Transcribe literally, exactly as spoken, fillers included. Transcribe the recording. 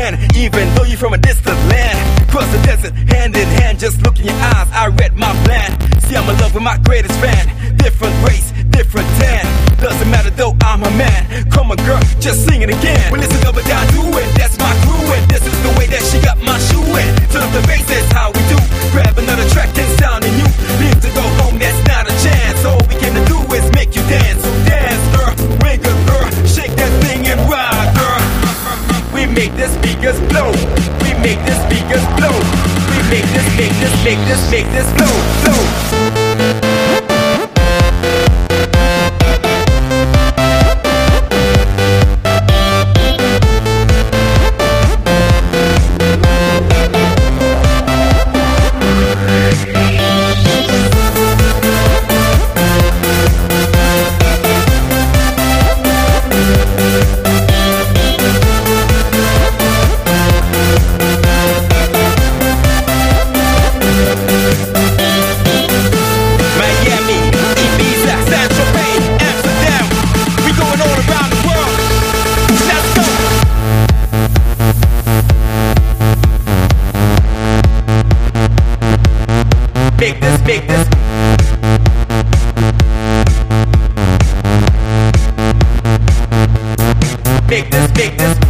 fan, even though you're from a distant land. Cross the desert, hand in hand, just look in your eyes, I read my plan. See, I'm in love with my greatest fan. Different race, different tan. Doesn't matter though, I'm a man. Come on girl, just sing it again. Well listen up and down, do it, that's my crew. And this is the way that she got my shoe in. Turn up the bass, that's how we do. Grab another track and sound in you. Leave to go home, that's not a chance. All we can do is make you dance. So dance girl, ring a girl, shake that thing and ride girl. We make the speakers blow. We make the speakers blow. We make this, make this, make this, make this blow, blow. Make this, make this. Make this, make this.